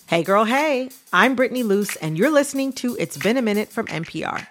Hey girl, hey, I'm Brittany Luce, and you're listening to It's Been a Minute from NPR.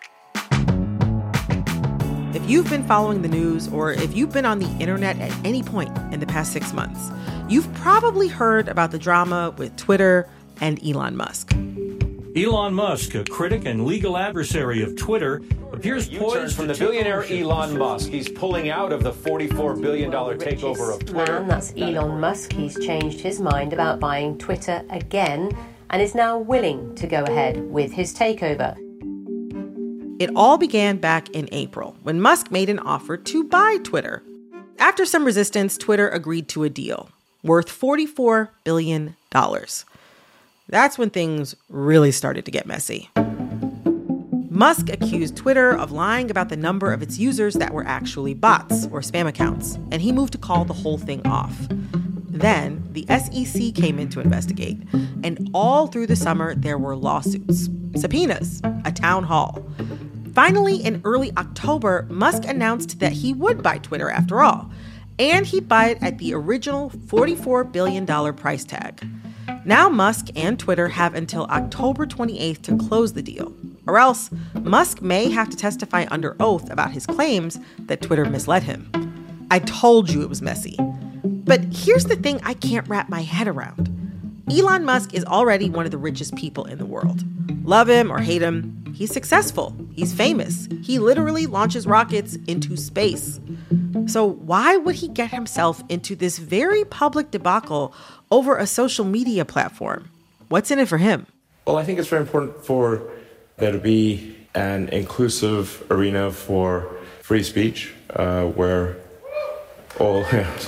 If you've been following the news, or if you've been on the internet at any point in the past 6 months, you've probably heard about the drama with Twitter and Elon Musk. Elon Musk, a critic and legal adversary of Twitter, appears poised from the billionaire Elon Musk. He's pulling out of the $44 billion takeover of Twitter. Man, that's Elon Musk. He's changed his mind about buying Twitter again and is now willing to go ahead with his takeover. It all began back in April when Musk made an offer to buy Twitter. After some resistance, Twitter agreed to a deal worth $44 billion. That's when things really started to get messy. Musk accused Twitter of lying about the number of its users that were actually bots or spam accounts, and he moved to call the whole thing off. Then, the SEC came in to investigate, and all through the summer, there were lawsuits, subpoenas, a town hall. Finally, in early October, Musk announced that he would buy Twitter after all, and he'd buy it at the original $44 billion price tag. Now Musk and Twitter have until October 28th to close the deal, or else Musk may have to testify under oath about his claims that Twitter misled him. I told you it was messy. But here's the thing I can't wrap my head around. Elon Musk is already one of the richest people in the world. Love him or hate him, he's successful, he's famous. He literally launches rockets into space. So why would he get himself into this very public debacle over a social media platform? What's in it for him? Well, I think it's very important for there to be an inclusive arena for free speech where all,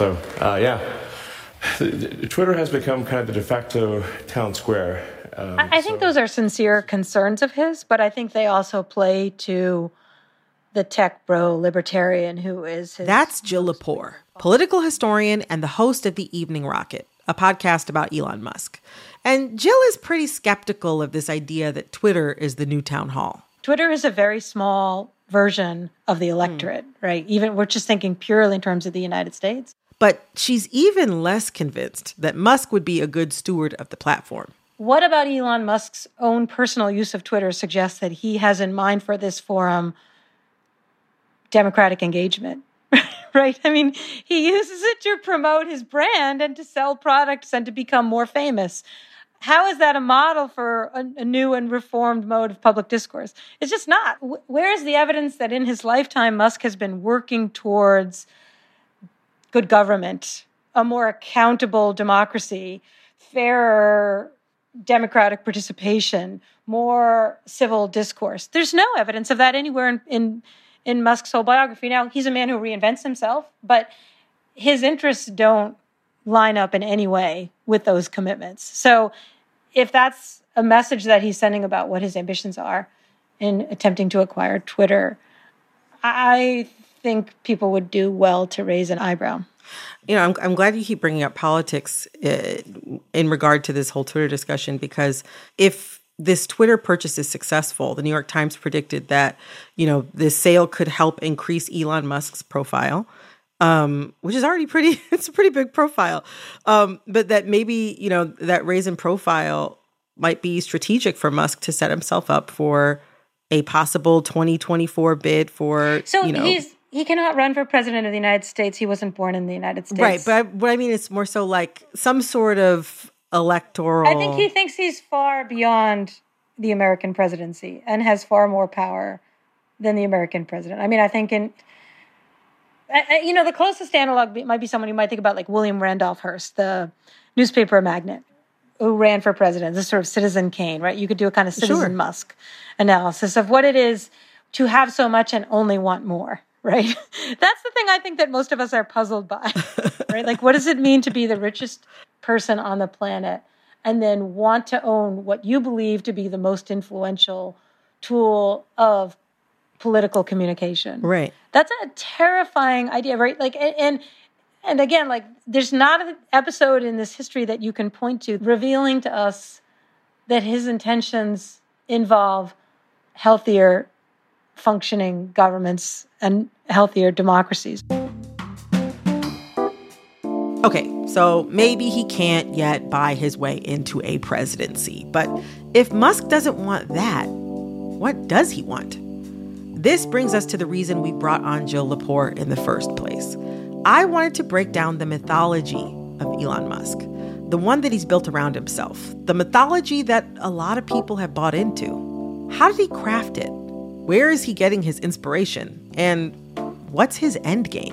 Twitter has become kind of the de facto town square. I think those are sincere concerns of his, but I think they also play to the tech bro libertarian who is his... That's Jill Lepore, political historian and the host of The Evening Rocket, a podcast about Elon Musk. And Jill is pretty skeptical of this idea that Twitter is the new town hall. Twitter is a very small version of the electorate, right? Even we're just thinking purely in terms of the United States. But she's even less convinced that Musk would be a good steward of the platform. What about Elon Musk's own personal use of Twitter suggests that he has in mind for this forum democratic engagement, right? I mean, he uses it to promote his brand and to sell products and to become more famous. How is that a model for a new and reformed mode of public discourse? It's just not. Where is the evidence that in his lifetime, Musk has been working towards good government, a more accountable democracy, fairer democratic participation, more civil discourse? There's no evidence of that anywhere in Musk's whole biography. Now, he's a man who reinvents himself, but his interests don't line up in any way with those commitments. So if that's a message that he's sending about what his ambitions are in attempting to acquire Twitter, I think people would do well to raise an eyebrow. You know, I'm glad you keep bringing up politics in regard to this whole Twitter discussion, because if this Twitter purchase is successful, the New York Times predicted that, you know, this sale could help increase Elon Musk's profile, which is already it's a pretty big profile. But that maybe, you know, that raise in profile might be strategic for Musk to set himself up for a possible 2024 bid for, so you know. He cannot run for president of the United States. He wasn't born in the United States. Right, but what I mean is more so like some sort of electoral... I think he thinks he's far beyond the American presidency and has far more power than the American president. I mean, I think the closest analog might be someone you might think about, like William Randolph Hearst, the newspaper magnate who ran for president, this sort of Citizen Kane, right? You could do a kind of Citizen Musk analysis of what it is to have so much and only want more. Right? That's the thing I think that most of us are puzzled by, right? Like, what does it mean to be the richest person on the planet and then want to own what you believe to be the most influential tool of political communication? Right. That's a terrifying idea, right? Like, and again, like, there's not an episode in this history that you can point to revealing to us that his intentions involve healthier functioning governments and healthier democracies. Okay, so maybe he can't yet buy his way into a presidency. But if Musk doesn't want that, what does he want? This brings us to the reason we brought on Jill Lepore in the first place. I wanted to break down the mythology of Elon Musk, the one that he's built around himself, the mythology that a lot of people have bought into. How did he craft it? Where is he getting his inspiration? And what's his end game?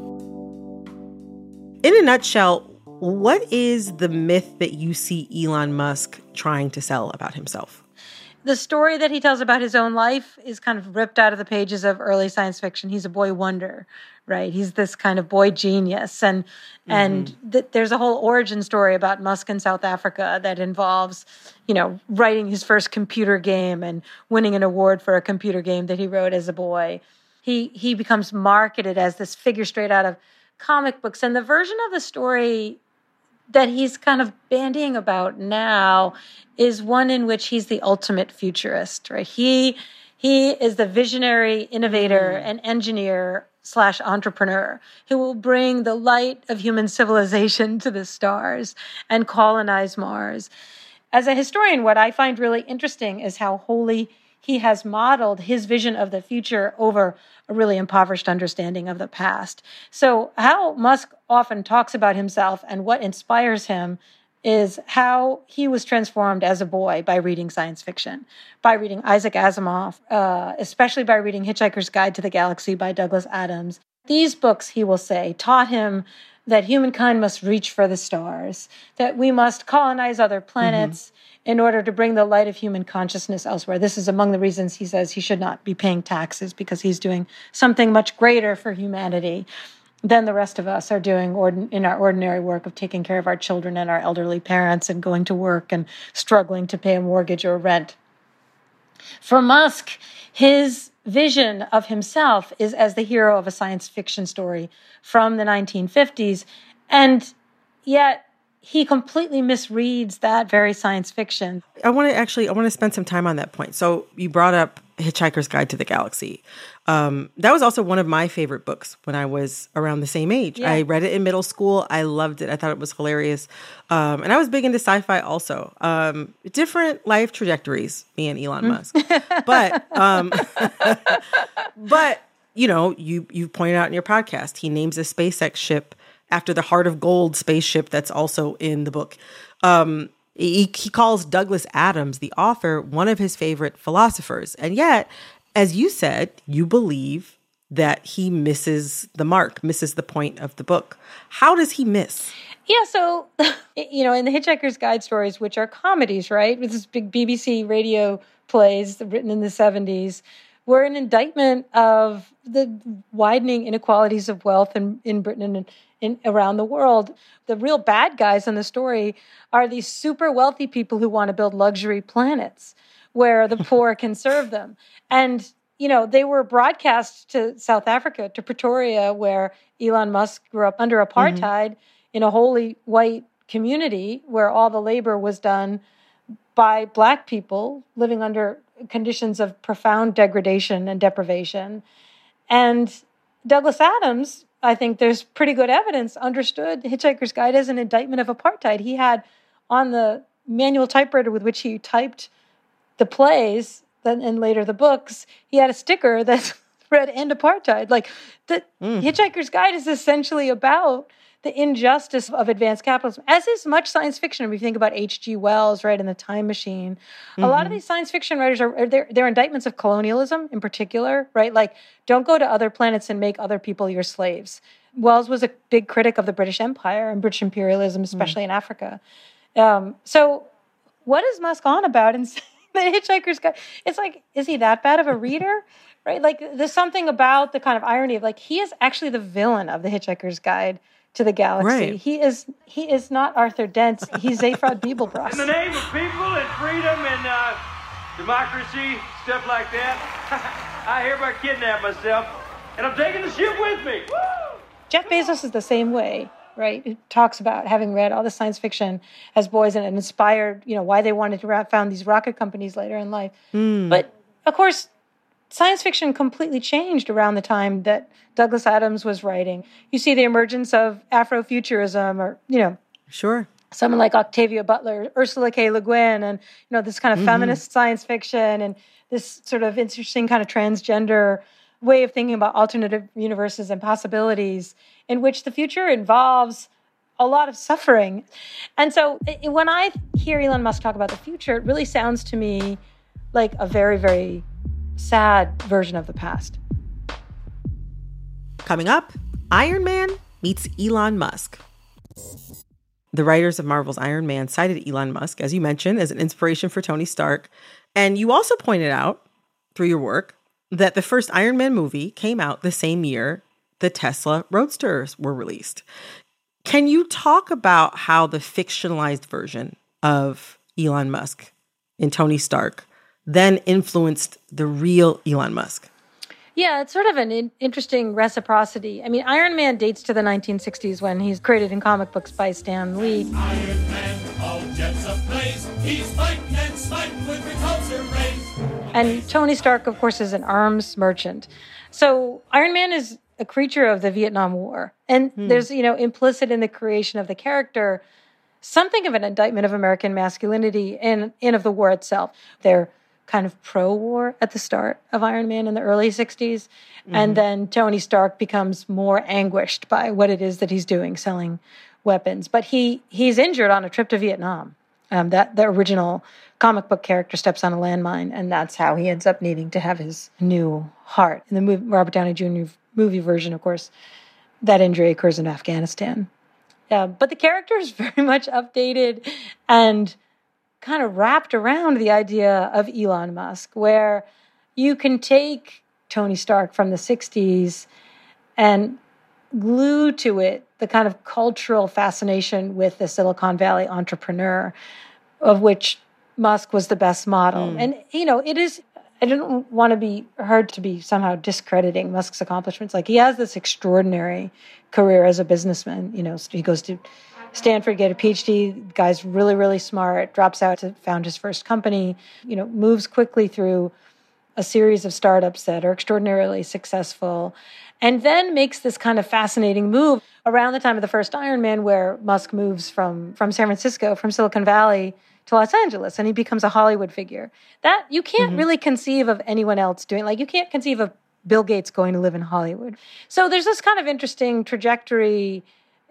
In a nutshell, what is the myth that you see Elon Musk trying to sell about himself? The story that he tells about his own life is kind of ripped out of the pages of early science fiction. He's a boy wonder, right? He's this kind of boy genius. And there's a whole origin story about Musk in South Africa that involves, writing his first computer game and winning an award for a computer game that he wrote as a boy. He becomes marketed as this figure straight out of comic books. And the version of the story that he's kind of bandying about now is one in which he's the ultimate futurist, right? He is the visionary innovator and engineer / entrepreneur who will bring the light of human civilization to the stars and colonize Mars. As a historian, what I find really interesting is how wholly he has modeled his vision of the future over a really impoverished understanding of the past. So how Musk often talks about himself and what inspires him is how he was transformed as a boy by reading science fiction, by reading Isaac Asimov, especially by reading Hitchhiker's Guide to the Galaxy by Douglas Adams. These books, he will say, taught him that humankind must reach for the stars, that we must colonize other planets in order to bring the light of human consciousness elsewhere. This is among the reasons he says he should not be paying taxes, because he's doing something much greater for humanity than the rest of us are doing in our ordinary work of taking care of our children and our elderly parents and going to work and struggling to pay a mortgage or rent. For Musk, his vision of himself is as the hero of a science fiction story from the 1950s, and yet he completely misreads that very science fiction. I want to spend some time on that point. So you brought up Hitchhiker's Guide to the Galaxy. That was also one of my favorite books when I was around the same age. Yeah. I read it in middle school. I loved it. I thought it was hilarious. And I was big into sci-fi also. Different life trajectories, me and Elon Musk. But you pointed out in your podcast, he names a SpaceX ship after the Heart of Gold spaceship that's also in the book. He calls Douglas Adams, the author, one of his favorite philosophers. And yet, as you said, you believe that he misses the mark, misses the point of the book. How does he miss? Yeah, so, in the Hitchhiker's Guide stories, which are comedies, right, with this big BBC radio plays written in the 70s, were an indictment of the widening inequalities of wealth in Britain and around the world. The real bad guys in the story are these super wealthy people who want to build luxury planets where the poor can serve them. And, they were broadcast to South Africa, to Pretoria, where Elon Musk grew up under apartheid in a wholly white community where all the labor was done by Black people living under conditions of profound degradation and deprivation. And Douglas Adams, I think there's pretty good evidence, understood Hitchhiker's Guide as an indictment of apartheid. He had on the manual typewriter with which he typed the plays and later the books, he had a sticker that read "End Apartheid." Hitchhiker's Guide is essentially about the injustice of advanced capitalism, as is much science fiction. If you think about H.G. Wells, right, in The Time Machine, a lot of these science fiction writers they're indictments of colonialism in particular, right? Like, don't go to other planets and make other people your slaves. Wells was a big critic of the British Empire and British imperialism, especially in Africa. So what is Musk on about in the Hitchhiker's Guide? It's like, is he that bad of a reader? Right? Like, there's something about the kind of irony of, like, he is actually the villain of the Hitchhiker's Guide to the Galaxy. Right. He is not Arthur Dent. He's Zaphod Beeblebrox. In the name of people and freedom and democracy, stuff like that, I hereby kidnap myself, and I'm taking the ship with me. Woo! Jeff Bezos is the same way, right? He talks about having read all the science fiction as boys and it inspired, why they wanted to found these rocket companies later in life. But of course, science fiction completely changed around the time that Douglas Adams was writing. You see the emergence of Afrofuturism, or, Sure. someone like Octavia Butler, Ursula K. Le Guin, and, this kind of feminist science fiction, and this sort of interesting kind of transgender way of thinking about alternative universes and possibilities in which the future involves a lot of suffering. And so when I hear Elon Musk talk about the future, it really sounds to me like a very, very sad version of the past. Coming up, Iron Man meets Elon Musk. The writers of Marvel's Iron Man cited Elon Musk, as you mentioned, as an inspiration for Tony Stark. And you also pointed out, through your work, that the first Iron Man movie came out the same year the Tesla Roadsters were released. Can you talk about how the fictionalized version of Elon Musk in Tony Stark then influenced the real Elon Musk? Yeah, it's sort of an interesting reciprocity. I mean, Iron Man dates to the 1960s when he's created in comic books by Stan Lee. Iron Man, all jets ablaze. He's fighting and smiting with repulsor rays. And Tony Stark, of course, is an arms merchant. So Iron Man is a creature of the Vietnam War. And there's, implicit in the creation of the character something of an indictment of American masculinity and of the war itself. They're kind of pro-war at the start of Iron Man in the early 60s. And then Tony Stark becomes more anguished by what it is that he's doing, selling weapons. But he's injured on a trip to Vietnam. That the original comic book character steps on a landmine, and that's how he ends up needing to have his new heart. In the Robert Downey Jr. movie version, of course, that injury occurs in Afghanistan. But the character is very much updated and kind of wrapped around the idea of Elon Musk, where you can take Tony Stark from the 60s and glue to it the kind of cultural fascination with the Silicon Valley entrepreneur, of which Musk was the best model. And, it is, I don't want to be heard to be somehow discrediting Musk's accomplishments. Like, he has this extraordinary career as a businessman. He goes to Stanford, get a PhD. The guy's really, really smart, drops out to found his first company, moves quickly through a series of startups that are extraordinarily successful, and then makes this kind of fascinating move around the time of the first Iron Man, where Musk moves from San Francisco, from Silicon Valley to Los Angeles, and he becomes a Hollywood figure. That you can't really conceive of anyone else doing. Like, you can't conceive of Bill Gates going to live in Hollywood. So there's this kind of interesting trajectory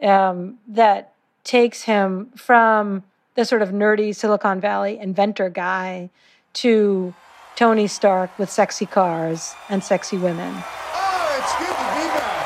that takes him from the sort of nerdy Silicon Valley inventor guy to Tony Stark with sexy cars and sexy women. Oh, it's good to be back.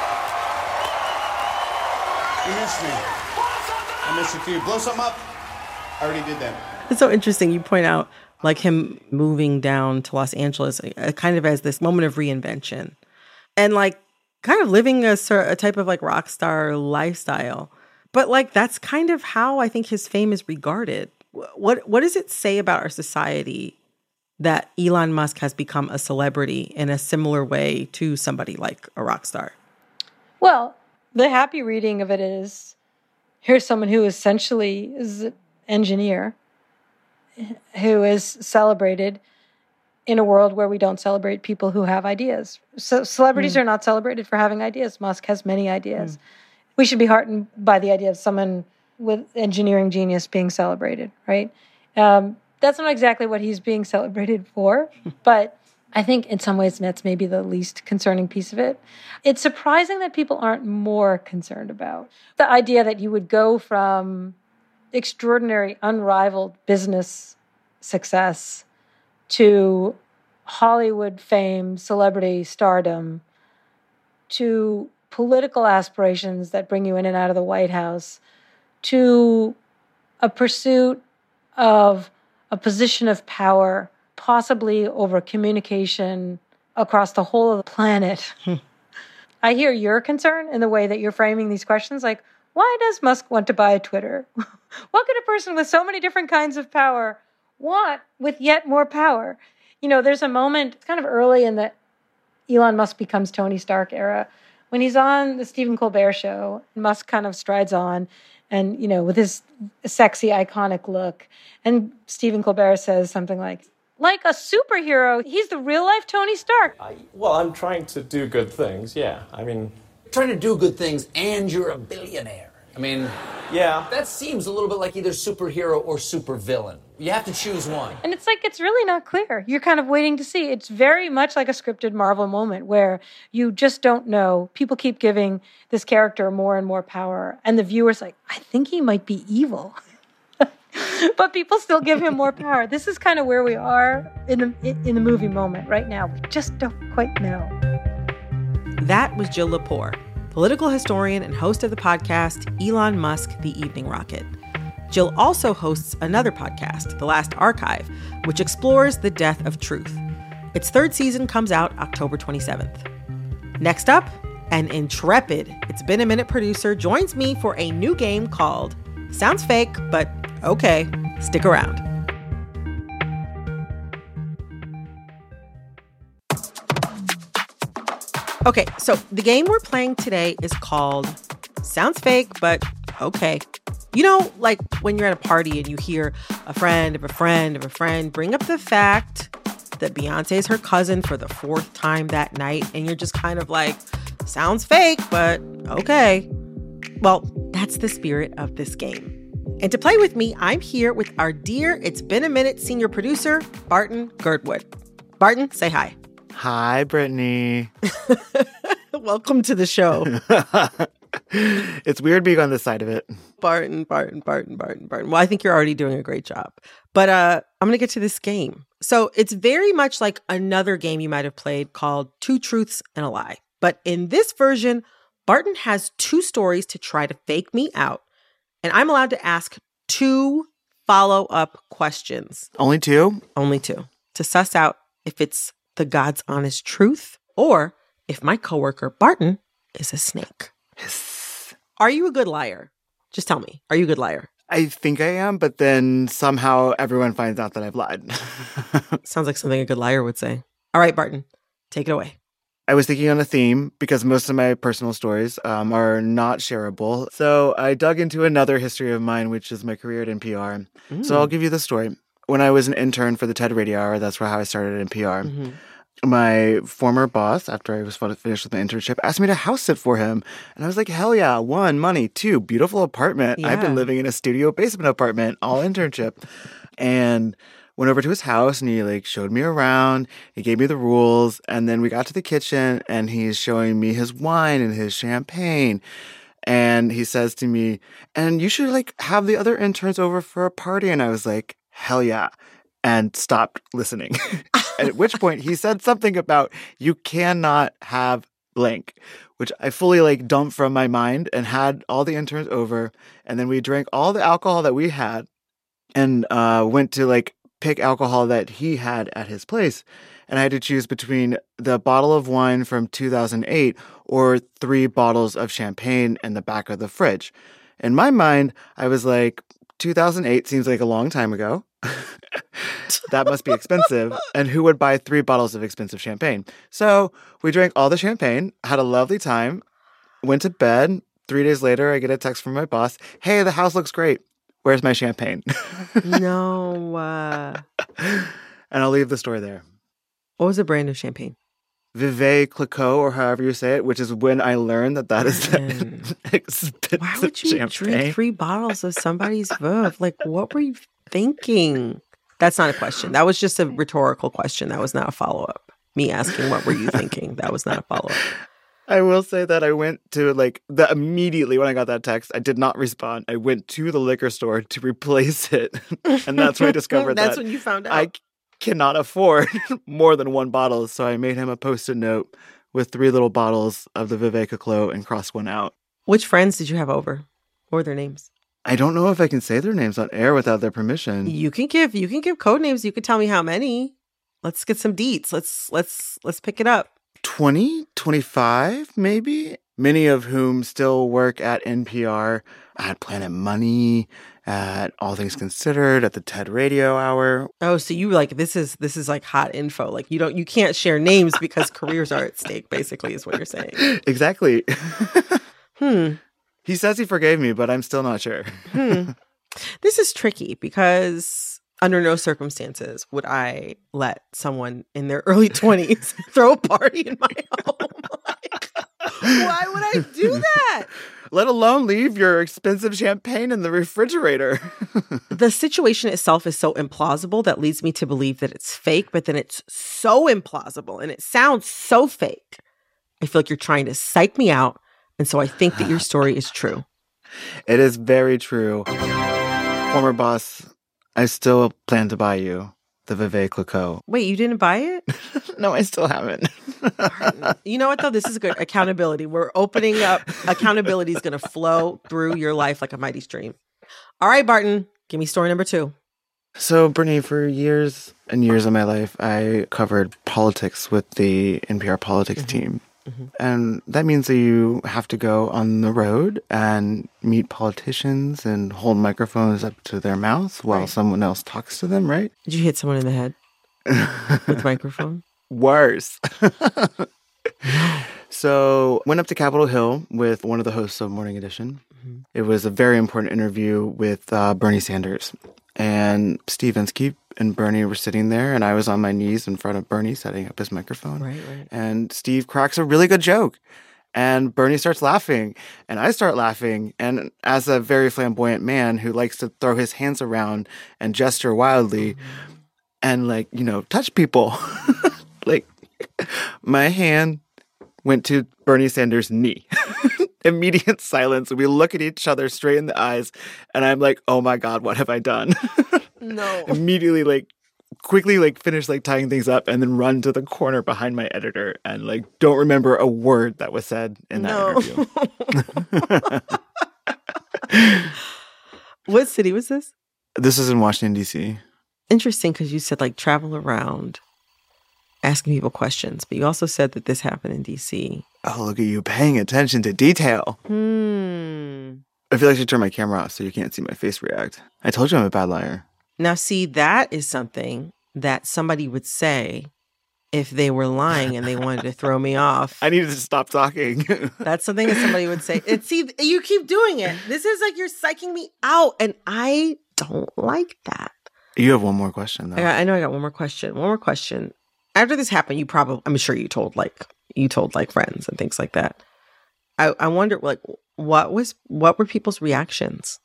You missed me. I missed you too. Blow something up. I already did that. It's so interesting. You point out, like, him moving down to Los Angeles kind of as this moment of reinvention and, like, kind of living a type of, like, rock star lifestyle. But, like, that's kind of how I think his fame is regarded. What does it say about our society that Elon Musk has become a celebrity in a similar way to somebody like a rock star? Well, the happy reading of it is, here's someone who essentially is an engineer who is celebrated in a world where we don't celebrate people who have ideas. So celebrities are not celebrated for having ideas. Musk has many ideas. We should be heartened by the idea of someone with engineering genius being celebrated, right? That's not exactly what he's being celebrated for, but I think in some ways that's maybe the least concerning piece of it. It's surprising that people aren't more concerned about the idea that you would go from extraordinary, unrivaled business success to Hollywood fame, celebrity stardom, to political aspirations that bring you in and out of the White House, to a pursuit of a position of power, possibly over communication across the whole of the planet. I hear your concern in the way that you're framing these questions, like, why does Musk want to buy Twitter? What could a person with so many different kinds of power want with yet more power? There's a moment kind of early in the Elon Musk becomes Tony Stark era when he's on the Stephen Colbert show, and Musk kind of strides on and, with his sexy, iconic look. And Stephen Colbert says something like, like a superhero. He's the real-life Tony Stark. Well, I'm trying to do good things, yeah. I mean... Trying to do good things and you're a billionaire. I mean... Yeah. That seems a little bit like either superhero or supervillain. You have to choose one. And it's like, it's really not clear. You're kind of waiting to see. It's very much like a scripted Marvel moment where you just don't know. People keep giving this character more and more power. And the viewer's like, I think he might be evil. But people still give him more power. This is kind of where we are in the movie moment right now. We just don't quite know. That was Jill Lepore, political historian and host of the podcast Elon Musk, The Evening Rocket. Jill also hosts another podcast, The Last Archive, which explores the death of truth. Its third season comes out October 27th. Next up, an intrepid It's Been a Minute producer joins me for a new game called Sounds Fake, but okay, stick around. Okay, so the game we're playing today is called Sounds Fake, but okay. You know, like when you're at a party and you hear a friend of a friend of a friend bring up the fact that Beyonce is her cousin for the 4th time that night, and you're just kind of like, sounds fake, but okay. Well, that's the spirit of this game. And to play with me, I'm here with our dear It's Been a Minute senior producer, Barton Girdwood. Barton, say hi. Hi, Brittany. Welcome to the show. It's weird being on this side of it. Barton. Well, I think you're already doing a great job. But I'm going to get to this game. So it's very much like another game you might have played called Two Truths and a Lie. But in this version, Barton has 2 stories to try to fake me out. And I'm allowed to ask 2 follow-up questions. Only 2? Only 2. To suss out if it's the God's honest truth or if my coworker Barton is a snake. Are you a good liar? Just tell me. Are you a good liar? I think I am, but then somehow everyone finds out that I've lied. Sounds like something a good liar would say. All right, Barton, take it away. I was thinking on a theme because most of my personal stories are not shareable. So I dug into another history of mine, which is my career at NPR. So I'll give you the story. When I was an intern for the TED Radio Hour, that's how I started at NPR. My former boss, after I was finished with my internship, asked me to house sit for him. And I was like, hell yeah. 1, money. 2, beautiful apartment. Yeah. I've been living in a studio basement apartment, all internship. And went over to his house and he showed me around. He gave me the rules. And then we got to the kitchen and he's showing me his wine and his champagne. And he says to me, and you should have the other interns over for a party. And I was like, hell yeah. And stopped listening. At which point he said something about you cannot have blank, which I fully dumped from my mind and had all the interns over. And then we drank all the alcohol that we had and went to pick alcohol that he had at his place. And I had to choose between the bottle of wine from 2008 or 3 bottles of champagne in the back of the fridge. In my mind, I was like, 2008 seems like a long time ago. That must be expensive. And who would buy 3 bottles of expensive champagne? So we drank all the champagne, had a lovely time, went to bed. 3 days later, I get a text from my boss. Hey, the house looks great. Where's my champagne? No. And I'll leave the story there. What was the brand of champagne? Veuve Clicquot, or however you say it, which is when I learned that is expensive. Why would you drink 3 bottles of somebody's Veuve? What were you thinking? That's not a question. That was just a rhetorical question. That was not a follow-up. Me asking, what were you thinking? That was not a follow-up. I will say that I went to immediately when I got that text, I did not respond. I went to the liquor store to replace it. And that's when I discovered that's when you found out. I cannot afford more than 1 bottle. So I made him a Post-it note with 3 little bottles of the Veuve Clicquot and crossed one out. Which friends did you have over? What were their names? I don't know if I can say their names on air without their permission. You can give code names. You can tell me how many. Let's get some deets. Let's pick it up. 20, 25, maybe. Many of whom still work at NPR, at Planet Money, at All Things Considered, at the TED Radio Hour. Oh, so you this is hot info. You can't share names because careers are at stake, basically, is what you're saying. Exactly. He says he forgave me, but I'm still not sure. This is tricky because Under no circumstances would I let someone in their early 20s throw a party in my home. Like, why would I do that? Let alone leave your expensive champagne in the refrigerator. The situation itself is so implausible that leads me to believe that it's fake, but then it's so implausible and it sounds so fake. I feel like you're trying to psych me out, and so I think that your story is true. It is very true. Former boss, I still plan to buy you the Veuve Clicquot. Wait, you didn't buy it? No, I still haven't. You know what, though? This is good. Accountability. We're opening up. Accountability is going to flow through your life like a mighty stream. All right, Barton, give me story number 2. So, Brittany, for years and years of my life, I covered politics with the NPR politics team. Mm-hmm. And that means that you have to go on the road and meet politicians and hold microphones up to their mouths while someone else talks to them, right? Did you hit someone in the head with a microphone? Worse. So went up to Capitol Hill with one of the hosts of Morning Edition. Mm-hmm. It was a very important interview with Bernie Sanders. And Steve Inskeep and Bernie were sitting there, and I was on my knees in front of Bernie setting up his microphone. Right. And Steve cracks a really good joke. And Bernie starts laughing, and I start laughing. And as a very flamboyant man who likes to throw his hands around and gesture wildly and, like, you know, touch people, like, my hand went to Bernie Sanders' knee. Immediate silence. We look at each other straight in the eyes, and I'm like, oh my God, what have I done? No. Immediately, like, quickly, like, finish, like, tying things up and then run to the corner behind my editor and, like, don't remember a word that was said in that interview. What city was this? This is in Washington, D.C. Interesting, because you said, like, travel around asking people questions, but you also said that this happened in D.C. Oh, look at you paying attention to detail. I feel like I should turn my camera off so you can't see my face react. I told you I'm a bad liar. Now, see, that is something that somebody would say if they were lying and they wanted to throw me off. I needed to stop talking. That's something that somebody would say. And see, you keep doing it. This is like you're psyching me out, and I don't like that. You have one more question, though. I know I got one more question. One more question. After this happened, I'm sure you told friends and things like that. I wonder, like, what were people's reactions?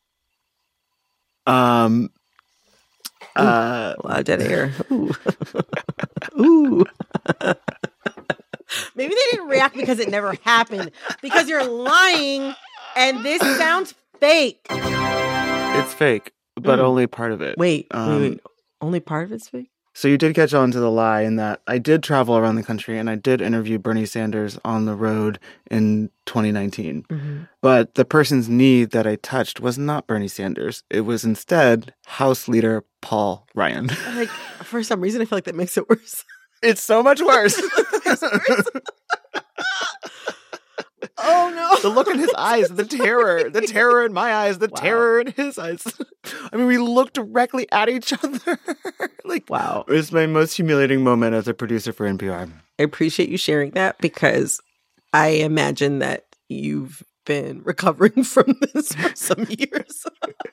A lot of dead air. Ooh. Ooh. Maybe they didn't react because it never happened. Because you're lying and this sounds fake. It's fake, but only part of it. Wait. Only part of it's fake? So you did catch on to the lie in that I did travel around the country and I did interview Bernie Sanders on the road in 2019. Mm-hmm. But the person's knee that I touched was not Bernie Sanders. It was instead House Leader Paul Ryan. Like, for some reason, I feel like that makes it worse. It's so much worse. Oh, no. The look in his eyes, the terror in my eyes, terror in his eyes. I mean, we looked directly at each other. Like, wow. It was my most humiliating moment as a producer for NPR. I appreciate you sharing that because I imagine that you've been recovering from this for some years.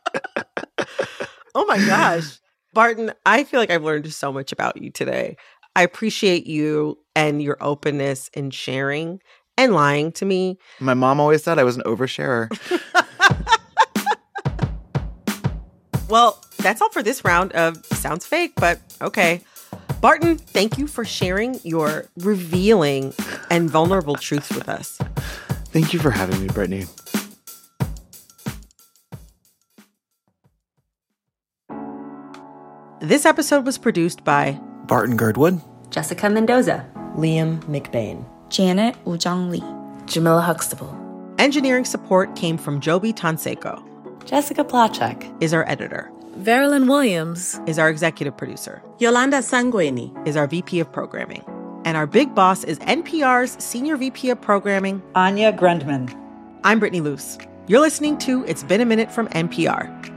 Oh my gosh. Barton, I feel like I've learned so much about you today. I appreciate you and your openness in sharing and lying to me. My mom always said I was an oversharer. Well, that's all for this round of Sounds Fake, but okay. Barton, thank you for sharing your revealing and vulnerable truths with us. Thank you for having me, Brittany. This episode was produced by Barton Girdwood, Jessica Mendoza, Liam McBain, Janet Woo-Jong Lee, Jamila Huxtable. Engineering support came from Joby Tonseko. Jessica Placzek is our editor. Verilyn Williams is our executive producer. Yolanda Sanguini is our VP of programming. And our big boss is NPR's Senior VP of Programming, Anya Grundman. I'm Brittany Luce. You're listening to It's Been a Minute from NPR.